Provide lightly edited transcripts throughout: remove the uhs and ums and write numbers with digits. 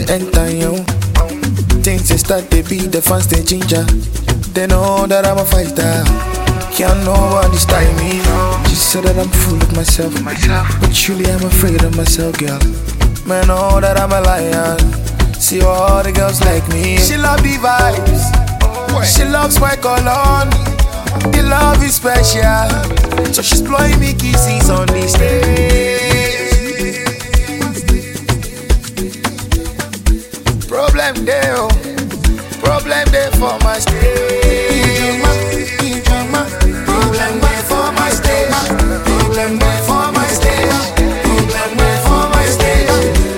enter you. Things they start they beat the fans they ginger. They know that I'm a fighter. Can't nobody style me. She said that I'm full of myself. But truly I'm afraid of myself, girl. Man, know that I'm a lion. See all the girls like me. She love the vibes. She loves my cologne. The love is special. So she's blowing me kisses on the stage. Problem there, oh. Problem there for my stage. Problem there for my stage. Problem there for my stage. Problem there for my stage.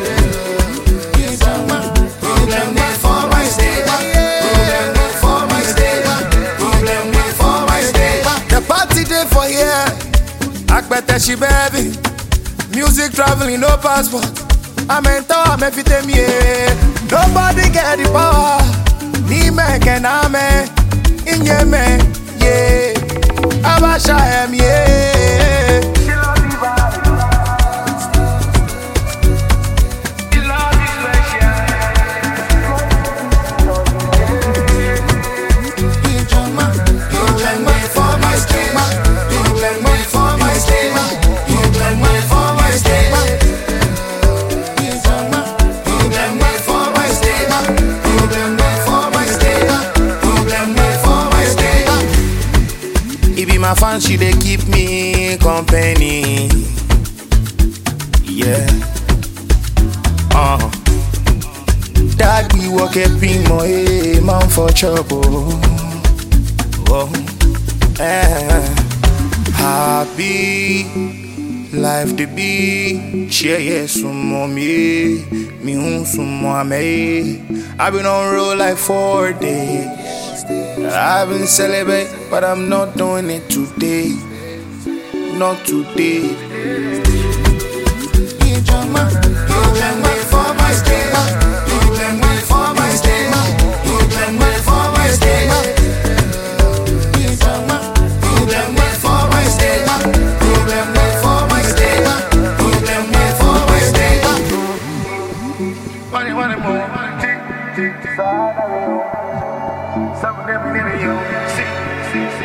Problem there for my stage. Problem there for my stage. Problem there for my stage. The party day for here. Akbete she baby. Music traveling no passport. I'm in town, I'm everything yeah. Nobody get the power. Ni me can ame. Inye me yeah. Abasha em yeah. She love the vibe. She love the special. You blend me for my stage. You blend me for my stage. You blend me for my stage. It be my fans, she they keep me company. Yeah. That we walk a pin more, man for trouble. Oh, happy life to be. Share yes, some more me some more me. I've been on road like 4 days. I've been celebrating, but I'm not doing it today. Not today. You blame me for my state. You blame me for my state. You blame me for my state. You blame me for my state. You blame me for my state. You blame me for my state. Money more. Tick, tick, tick. Some of them in you. See.